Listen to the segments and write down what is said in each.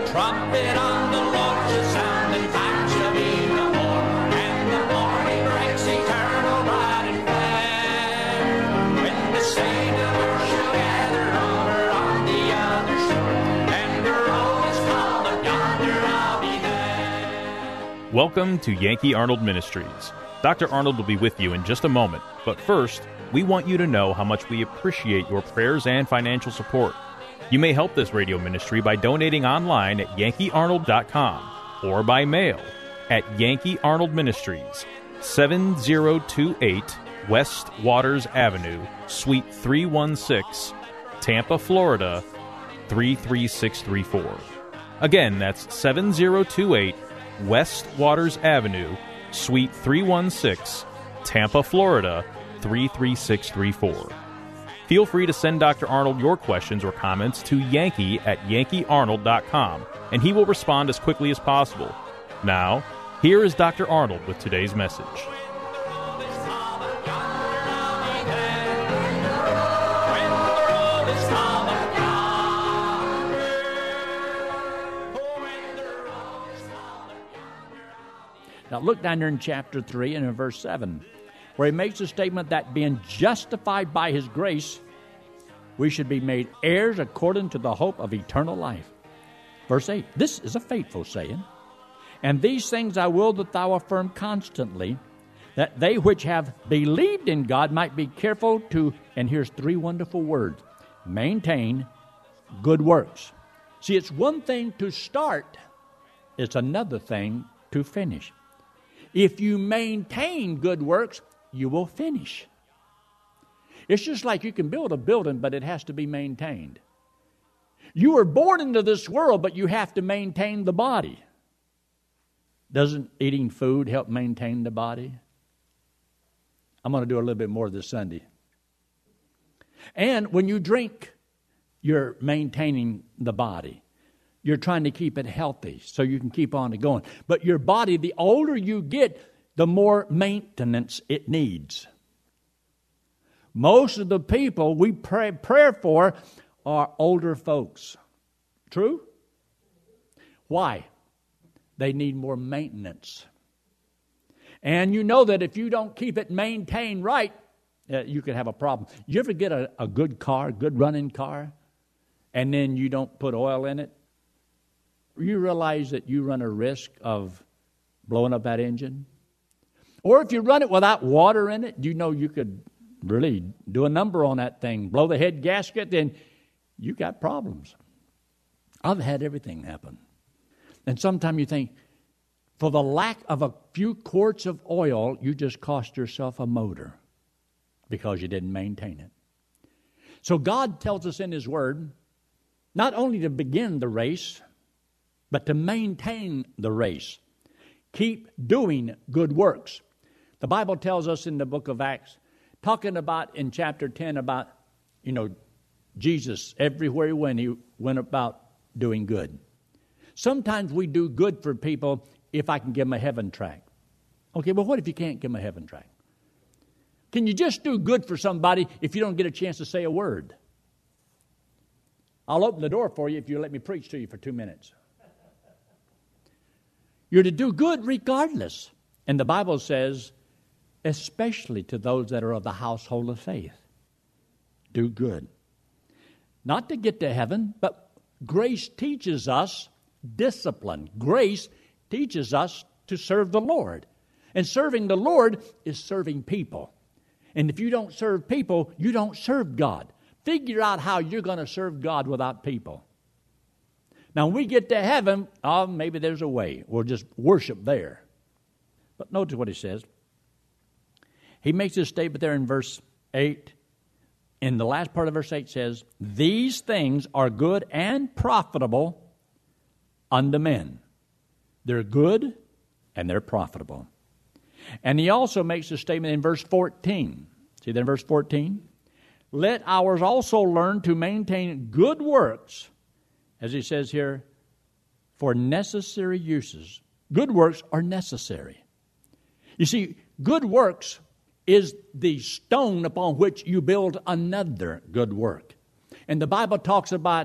trumpet on the Lord shall sound, and time shall be no more. And the morning breaks eternal, bright and fair, when the saints of earth shall gather over on the other shore, and the roll is called up yonder, I'll be there. Welcome to Yankee Arnold Ministries. Dr. Arnold will be with you in just a moment, but first, we want you to know how much we appreciate your prayers and financial support. You may help this radio ministry by donating online at yankeearnold.com or by mail at Yankee Arnold Ministries, 7028 West Waters Avenue, Suite 316, Tampa, Florida, 33634. Again, that's 7028 West Waters Avenue, Suite 316, Tampa, Florida, 33634. Feel free to send Dr. Arnold your questions or comments to Yankee at yankeearnold.com, and he will respond as quickly as possible. Now, here is Dr. Arnold with today's message. Now look down there in chapter 3 and in verse 7, where he makes a statement that being justified by his grace, we should be made heirs according to the hope of eternal life. Verse 8, this is a faithful saying, and these things I will that thou affirm constantly, that they which have believed in God might be careful to, and here's three wonderful words, maintain good works. See, it's one thing to start, it's another thing to finish. If you maintain good works, you will finish. It's just like you can build a building, but it has to be maintained. You were born into this world, but you have to maintain the body. Doesn't eating food help maintain the body? I'm going to do a little bit more this Sunday. And when you drink, you're maintaining the body. You're trying to keep it healthy so you can keep on going. But your body, the older you get, the more maintenance it needs. Most of the people we pray for are older folks. True? Why? They need more maintenance. And you know that if you don't keep it maintained right, you could have a problem. You ever get a good car, good running car, and then you don't put oil in it? You realize that you run a risk of blowing up that engine? Or if you run it without water in it, you know you could really do a number on that thing, blow the head gasket, then you got problems. I've had everything happen. And sometimes you think, for the lack of a few quarts of oil, you just cost yourself a motor because you didn't maintain it. So God tells us in His Word, not only to begin the race, but to maintain the race. Keep doing good works. The Bible tells us in the book of Acts, talking about in chapter 10 about, Jesus, everywhere he went about doing good. Sometimes we do good for people if I can give them a heaven tract. Okay, well, what if you can't give them a heaven tract? Can you just do good for somebody if you don't get a chance to say a word? I'll open the door for you if you let me preach to you for 2 minutes. You're to do good regardless. And the Bible says, especially to those that are of the household of faith. Do good. Not to get to heaven, but grace teaches us discipline. Grace teaches us to serve the Lord. And serving the Lord is serving people. And if you don't serve people, you don't serve God. Figure out how you're going to serve God without people. Now, when we get to heaven, maybe there's a way. We'll just worship there. But notice what he says. He makes this statement there in verse 8. In the last part of verse 8 says, these things are good and profitable unto men. They're good and they're profitable. And he also makes a statement in verse 14. See that in verse 14? Let ours also learn to maintain good works, as he says here, for necessary uses. Good works are necessary. You see, good works is the stone upon which you build another good work. And the Bible talks about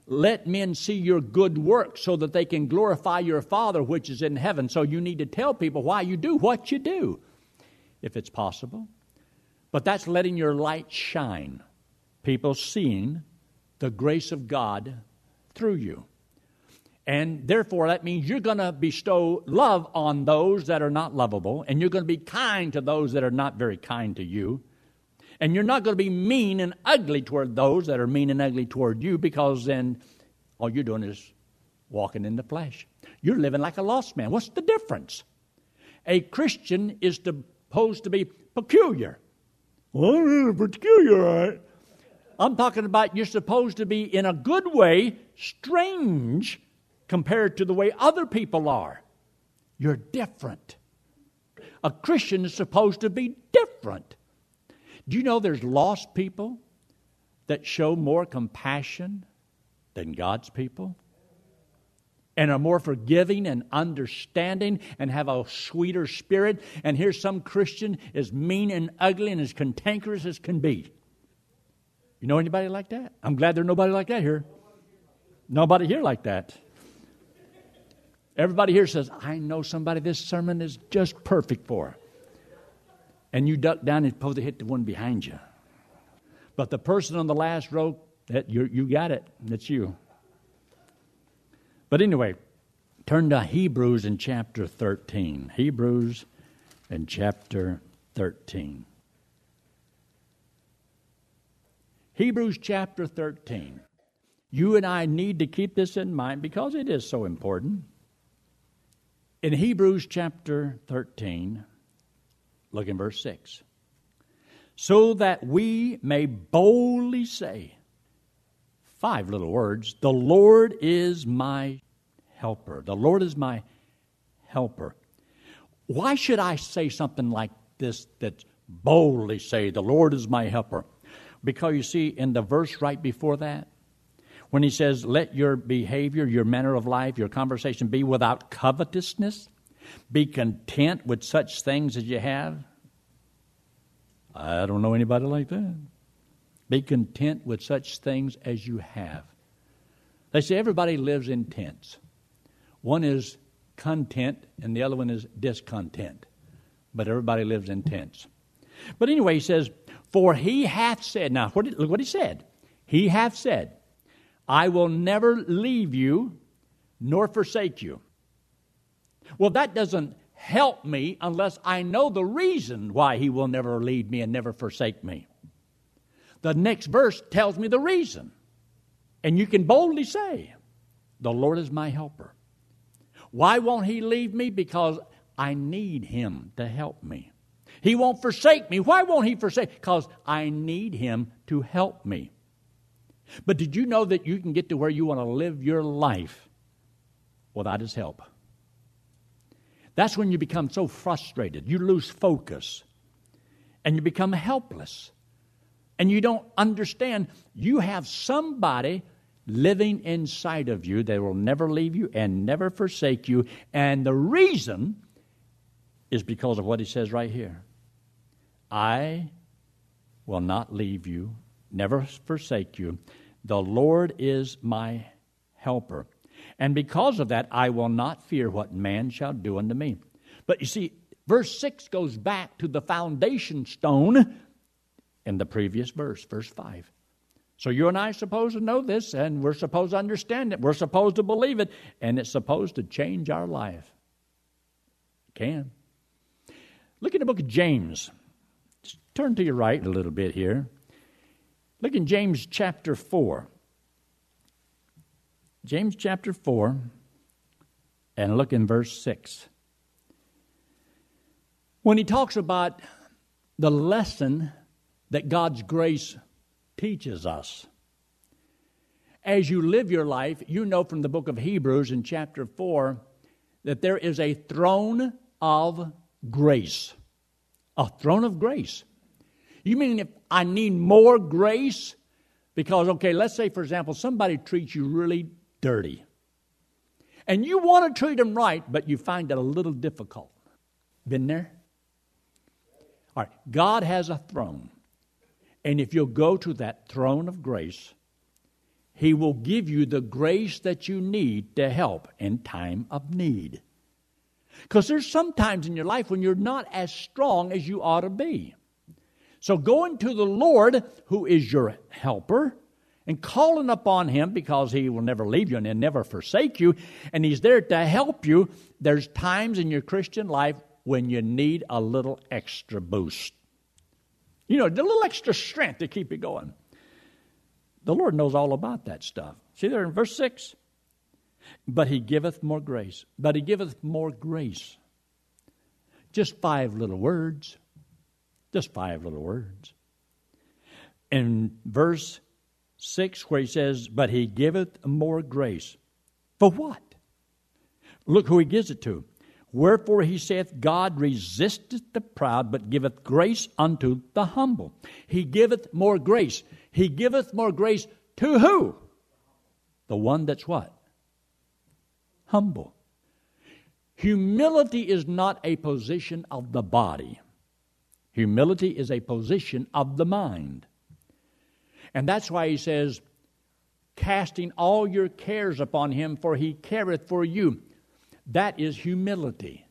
let men see your good works so that they can glorify your Father which is in heaven. So you need to tell people why you do what you do, if it's possible. But that's letting your light shine. People seeing the grace of God through you. And therefore, that means you're going to bestow love on those that are not lovable, and you're going to be kind to those that are not very kind to you. And you're not going to be mean and ugly toward those that are mean and ugly toward you, because then all you're doing is walking in the flesh. You're living like a lost man. What's the difference? A Christian is supposed to be peculiar. Well, I'm peculiar, all right. I'm talking about you're supposed to be, in a good way, strange compared to the way other people are. You're different. A Christian is supposed to be different. Do you know there's lost people that show more compassion than God's people? And are more forgiving and understanding and have a sweeter spirit. And here's some Christian as mean and ugly and as cantankerous as can be. You know anybody like that? I'm glad there's nobody like that here. Nobody here like that. Everybody here says, I know somebody this sermon is just perfect for. And you duck down and supposed to hit the one behind you. But the person on the last row, you got it. That's you. But anyway, turn to Hebrews in chapter 13. Hebrews in chapter 13. Hebrews chapter 13. You and I need to keep this in mind because it is so important. In Hebrews chapter 13, look in verse 6. So that we may boldly say, 5 little words, the Lord is my helper. The Lord is my helper. Why should I say something like this, that boldly say, the Lord is my helper? Because you see, in the verse right before that, when he says, let your behavior, your manner of life, your conversation be without covetousness, be content with such things as you have. I don't know anybody like that. Be content with such things as you have. They say everybody lives in tents. One is content and the other one is discontent. But everybody lives in tents. But anyway, he says, for he hath said, now look what he said. He hath said, I will never leave you nor forsake you. Well, that doesn't help me unless I know the reason why he will never leave me and never forsake me. The next verse tells me the reason. And you can boldly say, the Lord is my helper. Why won't he leave me? Because I need him to help me. He won't forsake me. Why won't he forsake? Because I need him to help me. But did you know that you can get to where you want to live your life without his help? That's when you become so frustrated. You lose focus. And you become helpless. And you don't understand. You have somebody living inside of you that will never leave you and never forsake you. And the reason is because of what he says right here. I will not leave you, never forsake you. The Lord is my helper. And because of that, I will not fear what man shall do unto me. But you see, verse 6 goes back to the foundation stone in the previous verse, verse 5. So you and I are supposed to know this, and we're supposed to understand it. We're supposed to believe it, and it's supposed to change our life. It can. Look in the book of James. Just turn to your right a little bit here. Look in James chapter 4. James chapter 4, and look in verse 6. When he talks about the lesson that God's grace teaches us. As you live your life, you know from the book of Hebrews in chapter 4 that there is a throne of grace. A throne of grace. You mean if I need more grace? Because, okay, let's say, for example, somebody treats you really dirty. And you want to treat them right, but you find it a little difficult. Been there? All right, God has a throne. And if you'll go to that throne of grace, He will give you the grace that you need to help in time of need. Because there's some times in your life when you're not as strong as you ought to be. So going to the Lord, who is your helper, and calling upon Him, because He will never leave you and He'll never forsake you, and He's there to help you. There's times in your Christian life when you need a little extra boost. You know, a little extra strength to keep you going. The Lord knows all about that stuff. See there in verse 6? But He giveth more grace. But He giveth more grace. Just 5 little words. Just 5 little words. In verse 6 where He says, but He giveth more grace. For what? Look who He gives it to. Wherefore He saith, God resisteth the proud, but giveth grace unto the humble. He giveth more grace. He giveth more grace to who? The one that's what? Humble. Humility is not a position of the body. Humility is a position of the mind. And that's why He says, casting all your cares upon Him, for He careth for you. That is humility.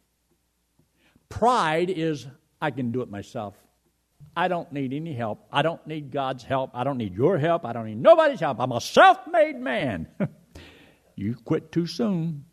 Pride is, I can do it myself. I don't need any help. I don't need God's help. I don't need your help. I don't need nobody's help. I'm a self-made man. You quit too soon.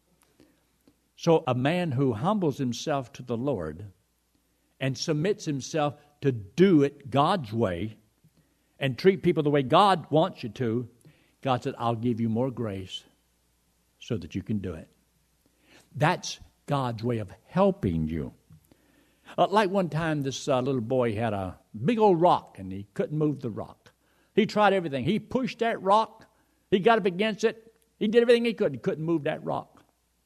So a man who humbles himself to the Lord and submits himself to do it God's way and treat people the way God wants you to, God said, I'll give you more grace so that you can do it. That's God's way of helping you. Like one time, this little boy had a big old rock, and he couldn't move the rock. He tried everything. He pushed that rock. He got up against it. He did everything he could. He couldn't move that rock.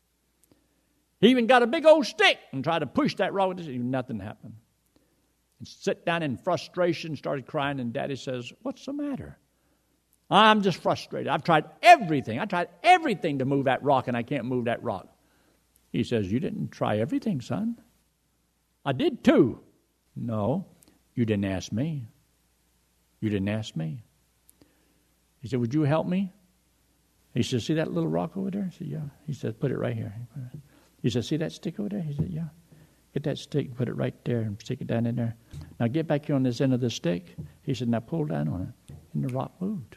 He even got a big old stick and tried to push that rock. Nothing happened. And sit down in frustration, started crying, and Daddy says, what's the matter? I'm just frustrated. I've tried everything. I tried everything to move that rock, and I can't move that rock. He says, you didn't try everything, son. I did too. No, you didn't ask me. You didn't ask me. He said, would you help me? He said, see that little rock over there? I said, yeah. He said, put it right here. He said, see that stick over there? He said, yeah. Get that stick, put it right there, and stick it down in there. Now get back here on this end of the stick. He said, now pull down on it. And the rock moved.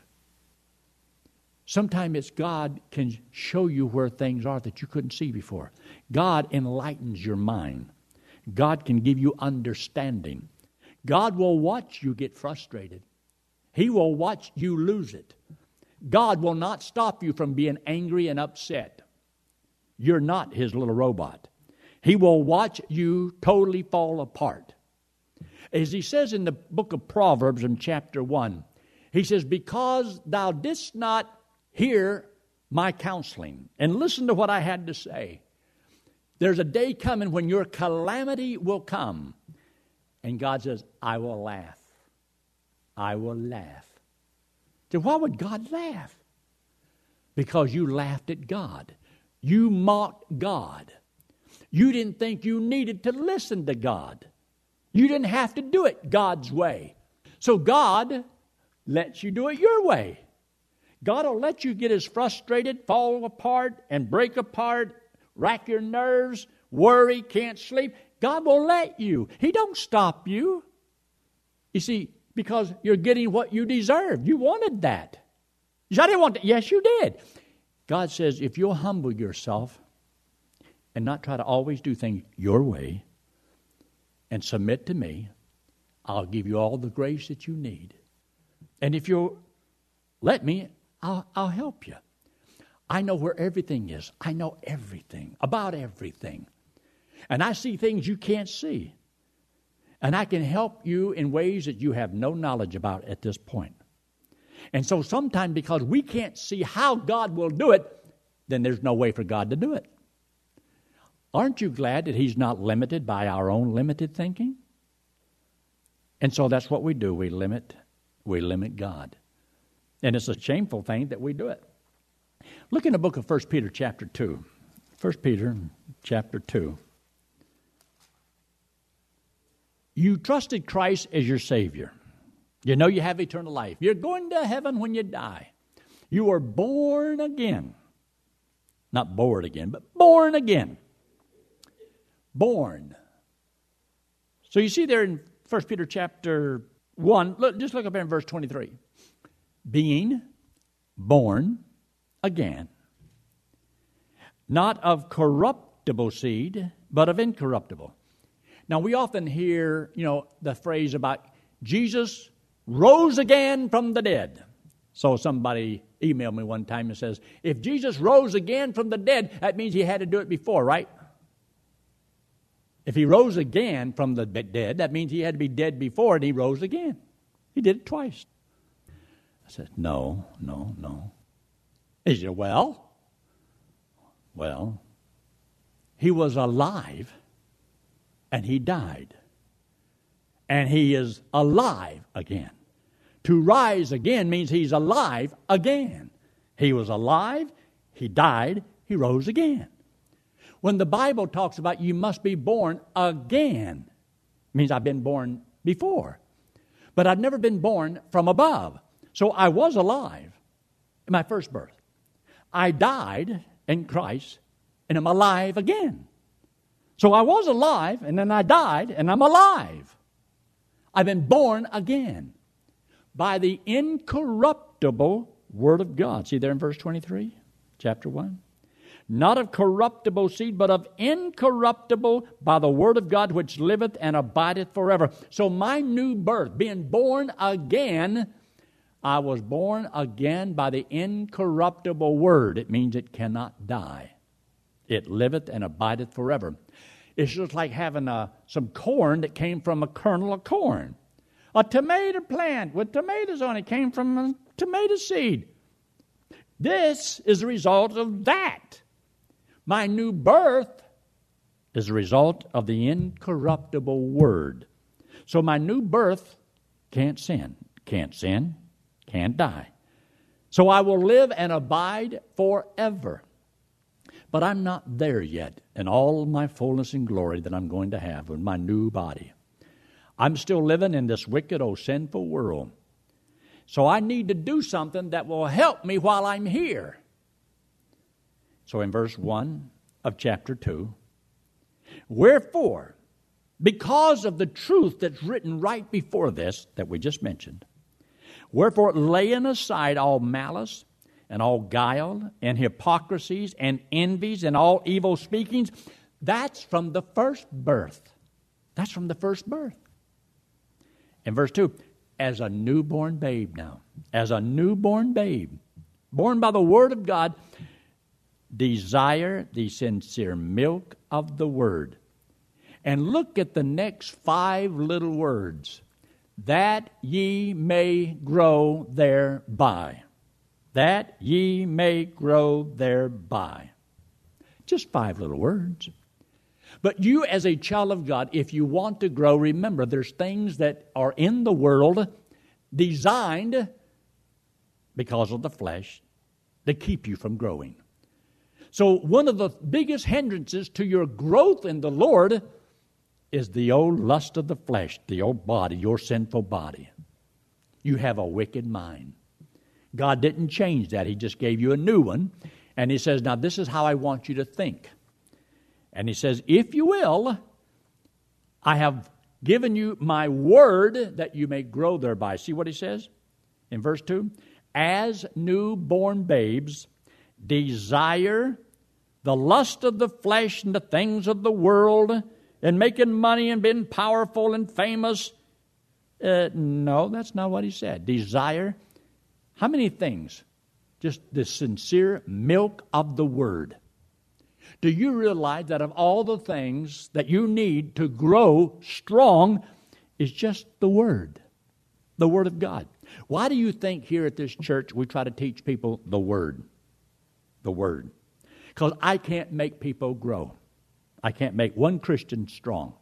Sometimes it's God can show you where things are that you couldn't see before. God enlightens your mind. God can give you understanding. God will watch you get frustrated. He will watch you lose it. God will not stop you from being angry and upset. You're not His little robot. He will watch you totally fall apart. As He says in the book of Proverbs in chapter 1, He says, because thou didst not hear my counseling and listen to what I had to say, there's a day coming when your calamity will come. And God says, I will laugh. I will laugh. So why would God laugh? Because you laughed at God. You mocked God. You didn't think you needed to listen to God. You didn't have to do it God's way. So God lets you do it your way. God will let you get as frustrated, fall apart, and break apart, rack your nerves, worry, can't sleep. God will let you. He don't stop you. You see, because you're getting what you deserve. You wanted that. I didn't want that. Yes, you did. God says, if you'll humble yourself and not try to always do things your way and submit to me, I'll give you all the grace that you need. And if you'll let me, I'll help you. I know where everything is. I know everything, about everything. And I see things you can't see. And I can help you in ways that you have no knowledge about at this point. And so sometimes because we can't see how God will do it, then there's no way for God to do it. Aren't you glad that He's not limited by our own limited thinking? And so that's what we do. We limit God. And it's a shameful thing that we do it. Look in the book of 1 Peter chapter 2. 1 Peter chapter 2. You trusted Christ as your Savior. You know you have eternal life. You're going to heaven when you die. You were born again. Not bored again, but born again. Born. So you see there in 1 Peter chapter 1, just look up there in verse 23. Being born again, not of corruptible seed, but of incorruptible. Now we often hear, the phrase about Jesus rose again from the dead. So somebody emailed me one time and says, if Jesus rose again from the dead, that means he had to do it before, right? If he rose again from the dead, that means he had to be dead before and he rose again. He did it twice. I said, no. He said, well, he was alive and he died. And he is alive again. To rise again means he's alive again. He was alive, he died, he rose again. When the Bible talks about you must be born again, it means I've been born before. But I've never been born from above. So I was alive in my first birth. I died in Christ and am alive again. So I was alive and then I died and I'm alive. I've been born again by the incorruptible Word of God. See there in verse 23, chapter 1? Not of corruptible seed, but of incorruptible by the Word of God, which liveth and abideth forever. So my new birth, being born again, I was born again by the incorruptible Word. It means it cannot die. It liveth and abideth forever. It's just like having some corn that came from a kernel of corn. A tomato plant with tomatoes on it came from a tomato seed. This is a result of that. My new birth is a result of the incorruptible Word. So my new birth can't sin, can't die. So I will live and abide forever. But I'm not there yet in all my fullness and glory that I'm going to have with my new body. I'm still living in this wicked, sinful world. So I need to do something that will help me while I'm here. So in verse 1 of chapter 2, wherefore, because of the truth that's written right before this that we just mentioned, wherefore laying aside all malice and all guile and hypocrisies and envies and all evil speakings, that's from the first birth. That's from the first birth. In verse 2, as a newborn babe now, as a newborn babe, born by the Word of God, desire the sincere milk of the Word. And look at the next 5 little words. That ye may grow thereby. That ye may grow thereby. Just 5 little words. But you as a child of God, if you want to grow, remember there's things that are in the world designed because of the flesh to keep you from growing. So one of the biggest hindrances to your growth in the Lord is the old lust of the flesh, the old body, your sinful body. You have a wicked mind. God didn't change that. He just gave you a new one. And He says, now this is how I want you to think. And He says, if you will, I have given you my word that you may grow thereby. See what He says in verse 2? As newborn babes, desire the lust of the flesh and the things of the world and making money and being powerful and famous. No, that's not what He said. Desire. How many things? Just the sincere milk of the Word. Do you realize that of all the things that you need to grow strong is just the Word of God? Why do you think here at this church we try to teach people the Word? The Word. Because I can't make people grow. I can't make one Christian strong.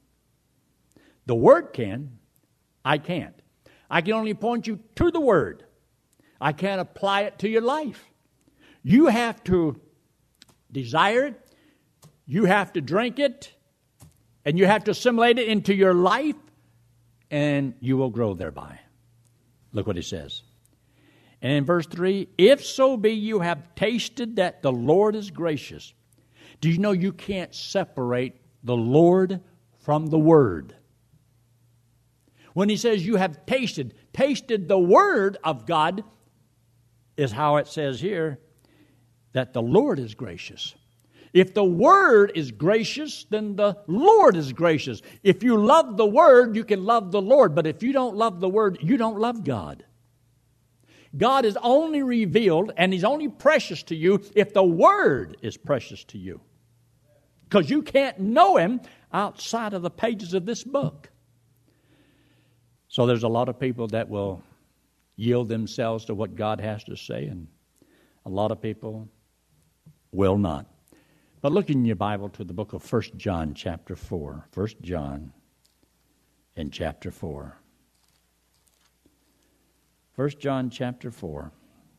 The Word can. I can't. I can only point you to the Word. I can't apply it to your life. You have to desire it. You have to drink it. And you have to assimilate it into your life. And you will grow thereby. Look what He says. And in verse 3, if so be you have tasted that the Lord is gracious. Do you know you can't separate the Lord from the Word? When he says you have tasted the Word of God, is how it says here, that the Lord is gracious. If the Word is gracious, then the Lord is gracious. If you love the Word, you can love the Lord. But if you don't love the Word, you don't love God. God is only revealed and He's only precious to you if the Word is precious to you. Because you can't know Him outside of the pages of this book. So there's a lot of people that will yield themselves to what God has to say, and a lot of people will not. But look in your Bible to the book of 1 John chapter 4. 1 John in chapter 4. 1 John chapter 4.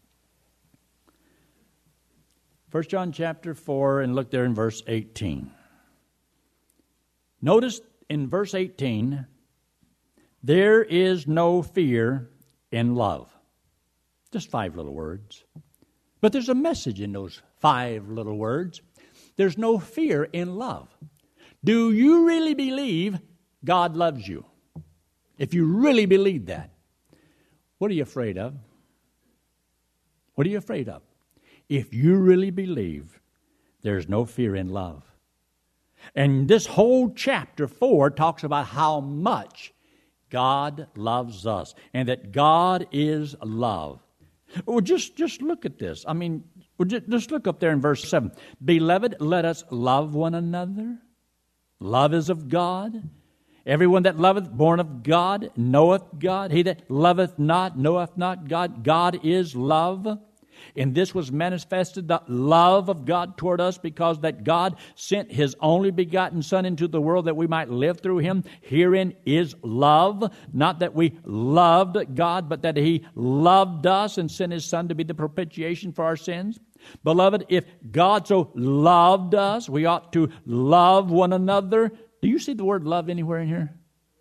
1 John chapter 4, and look there in verse 18. Notice in verse 18, there is no fear in love. Just 5 little words. But there's a message in those 5 little words. There's no fear in love. Do you really believe God loves you? If you really believe that, what are you afraid of? What are you afraid of? If you really believe, there's no fear in love. And this whole chapter 4 talks about how much God loves us and that God is love. Well, just look at this. I mean, just look up there in verse 7. Beloved, let us love one another. Love is of God. Everyone that loveth, born of God, knoweth God. He that loveth not, knoweth not God. God is love. In this was manifested the love of God toward us, because that God sent His only begotten Son into the world that we might live through Him. Herein is love, not that we loved God, but that He loved us and sent His Son to be the propitiation for our sins. Beloved, if God so loved us, we ought to love one another. Do you see the word love anywhere in here?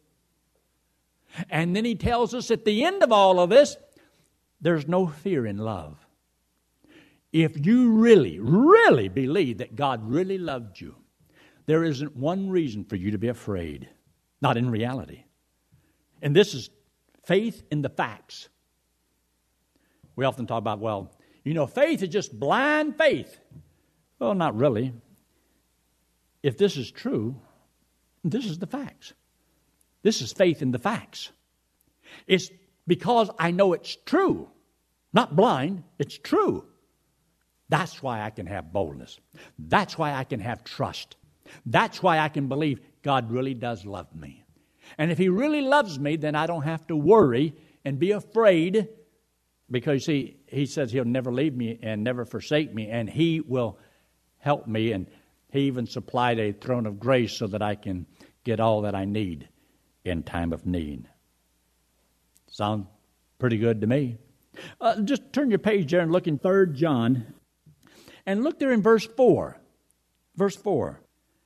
And then He tells us at the end of all of this, there's no fear in love. If you really, really believe that God really loved you, there isn't one reason for you to be afraid. Not in reality. And this is faith in the facts. We often talk about, well, faith is just blind faith. Well, not really. If this is true, this is the facts. This is faith in the facts. It's because I know it's true. Not blind, it's true. That's why I can have boldness. That's why I can have trust. That's why I can believe God really does love me. And if He really loves me, then I don't have to worry and be afraid, because, see, He says He'll never leave me and never forsake me, and He will help me, and He even supplied a throne of grace so that I can get all that I need in time of need. Sounds pretty good to me. Just turn your page there and look in 3 John. And look there in verse 4. Verse 4.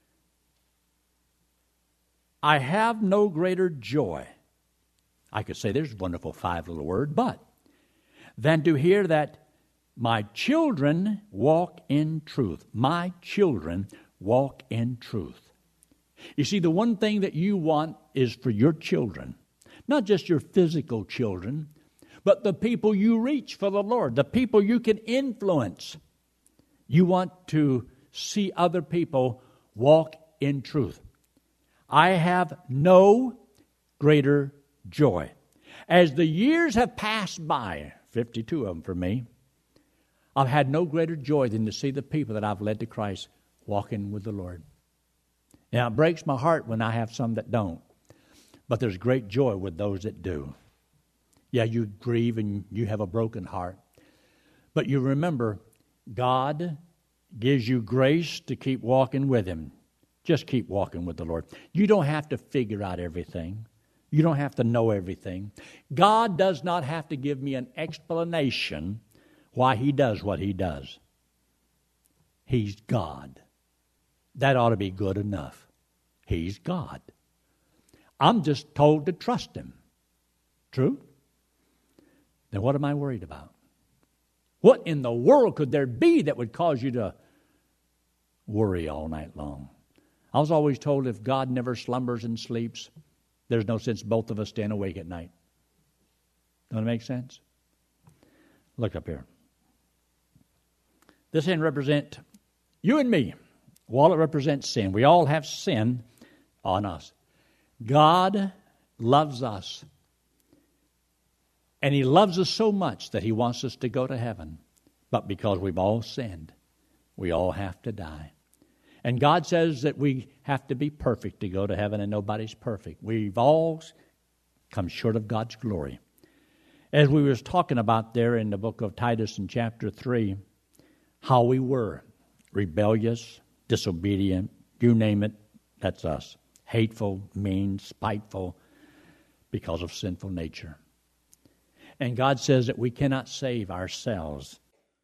I have no greater joy. I could say there's a wonderful 5 little word, but than to hear that my children walk in truth. My children walk in truth. You see, the one thing that you want is for your children, not just your physical children, but the people you reach for the Lord, the people you can influence. You want to see other people walk in truth. I have no greater joy. As the years have passed by, 52 of them for me, I've had no greater joy than to see the people that I've led to Christ walking with the Lord. Now, it breaks my heart when I have some that don't, but there's great joy with those that do. Yeah, you grieve and you have a broken heart, but you remember, God gives you grace to keep walking with Him. Just keep walking with the Lord. You don't have to figure out everything. You don't have to know everything. God does not have to give me an explanation why He does what He does. He's God. That ought to be good enough. He's God. I'm just told to trust Him. True? Then what am I worried about? What in the world could there be that would cause you to worry all night long? I was always told if God never slumbers and sleeps, there's no sense both of us staying awake at night. Doesn't it make sense? Look up here. This hand represents you and me. Wallet represents sin. We all have sin on us. God loves us. And He loves us so much that He wants us to go to heaven. But because we've all sinned, we all have to die. And God says that we have to be perfect to go to heaven, and nobody's perfect. We've all come short of God's glory. As we was talking about there in the book of Titus in chapter 3, how we were rebellious, disobedient, you name it, that's us. Hateful, mean, spiteful, because of sinful nature. And God says that we cannot save ourselves,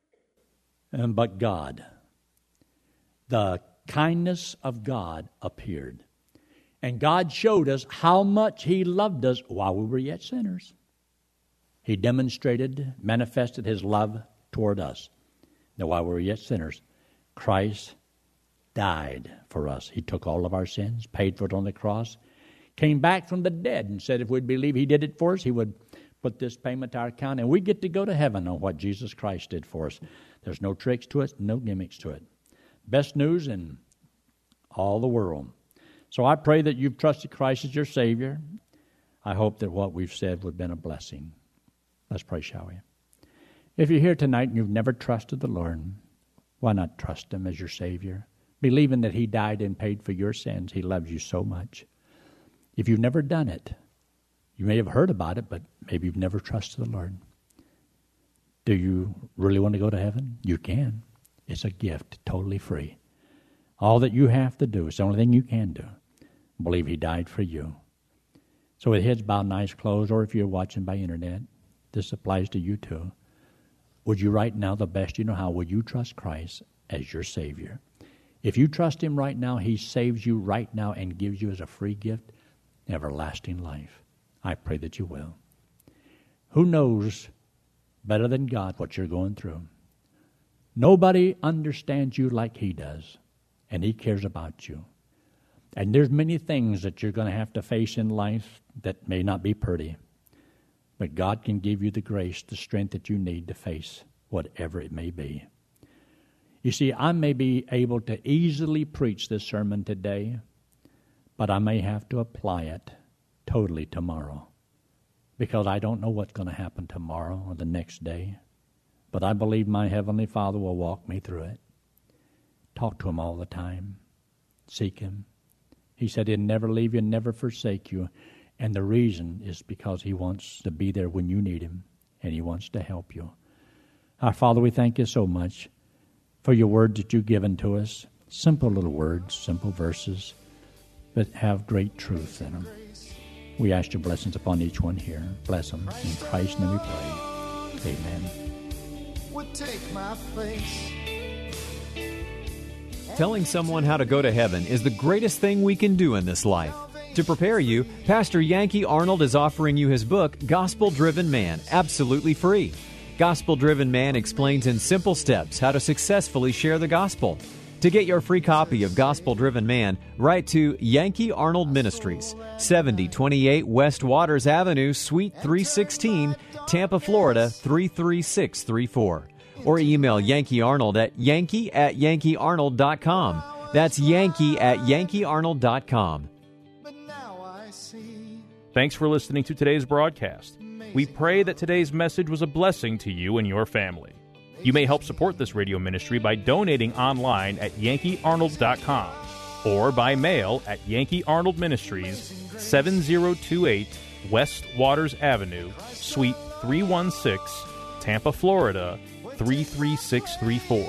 but God. The kindness of God appeared. And God showed us how much He loved us while we were yet sinners. He demonstrated, manifested His love toward us. Now, while we were yet sinners, Christ died for us. He took all of our sins, paid for it on the cross, came back from the dead and said if we'd believe He did it for us, He would put this payment to our account, and we get to go to heaven on what Jesus Christ did for us. There's no tricks to it, no gimmicks to it. Best news in all the world. So I pray that you've trusted Christ as your Savior. I hope that what we've said would have been a blessing. Let's pray, shall we? If you're here tonight and you've never trusted the Lord, why not trust Him as your Savior? Believing that He died and paid for your sins. He loves you so much. If you've never done it, you may have heard about it, but maybe you've never trusted the Lord. Do you really want to go to heaven? You can. It's a gift, totally free. All that you have to do, it's the only thing you can do, believe He died for you. So with heads bowed and eyes closed, or if you're watching by internet, this applies to you too. Would you right now, the best you know how, would you trust Christ as your Savior? If you trust Him right now, He saves you right now and gives you as a free gift everlasting life. I pray that you will. Who knows better than God what you're going through? Nobody understands you like He does, and He cares about you. And there's many things that you're going to have to face in life that may not be pretty, but God can give you the grace, the strength that you need to face whatever it may be. You see, I may be able to easily preach this sermon today, but I may have to apply it totally tomorrow, because I don't know what's going to happen tomorrow or the next day. But I believe my Heavenly Father will walk me through it. Talk to Him all the time. Seek Him. He said He'd never leave you, never forsake you. And the reason is because He wants to be there when you need Him, and He wants to help you. Our Father, we thank You so much for Your word that You've given to us. Simple little words, simple verses, but have great truth in them. We ask Your blessings upon each one here. Bless them. In Christ's name we pray. Amen. Would take my place. Telling someone how to go to heaven is the greatest thing we can do in this life. To prepare you, Pastor Yankee Arnold is offering you his book, Gospel Driven Man, absolutely free. Gospel Driven Man explains in simple steps how to successfully share the gospel. To get your free copy of Gospel Driven Man, write to Yankee Arnold Ministries, 7028 West Waters Avenue, Suite 316, Tampa, Florida 33634. Or email Yankee Arnold at yankee@yankeearnold.com. That's yankee@yankeearnold.com. Thanks for listening to today's broadcast. We pray that today's message was a blessing to you and your family. You may help support this radio ministry by donating online at yankeearnold.com or by mail at Yankee Arnold Ministries, 7028 West Waters Avenue, Suite 316, Tampa, Florida 33634.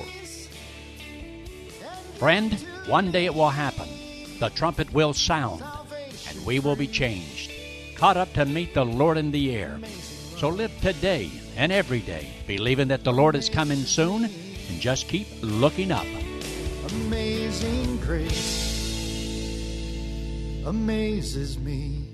Friend, one day it will happen. The trumpet will sound, and we will be changed, caught up to meet the Lord in the air. So live today and every day, believing that the Lord is coming soon, and just keep looking up. Amazing grace amazes me.